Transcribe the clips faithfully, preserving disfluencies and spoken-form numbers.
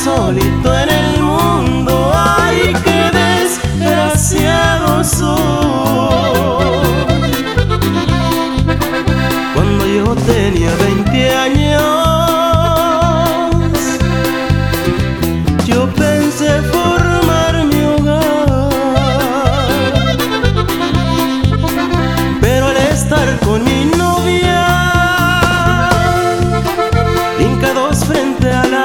solito en el mundo. Ay, qué desgraciado soy. Cuando yo tenía veinte años, yo pensé formar mi hogar, pero al estar con mi novia, hincados frente al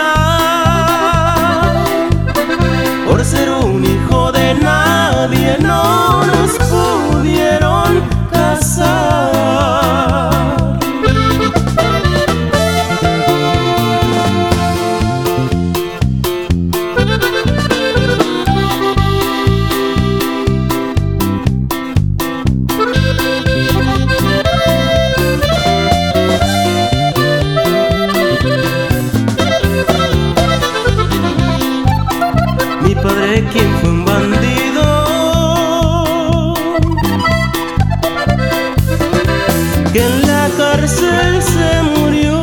altar, por ser un hijo de nadie, no nos pudieron casar. Mi padre, quien fue un bandido, que en la cárcel se murió.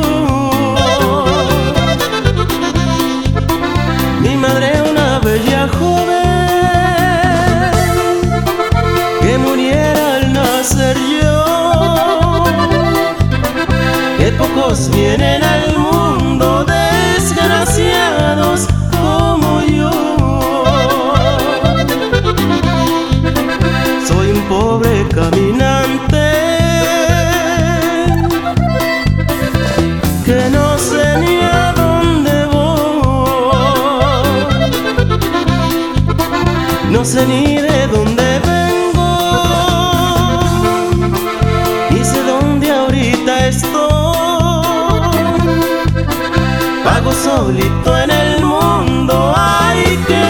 Mi madre, una bella joven, que muriera al nacer yo. Que pocos vienen al mundo desgraciados como yo. Soy un pobre caminante que no sé ni a dónde voy, no sé ni de dónde vengo, ni sé dónde ahorita estoy. Vago solito en el mundo, ay, que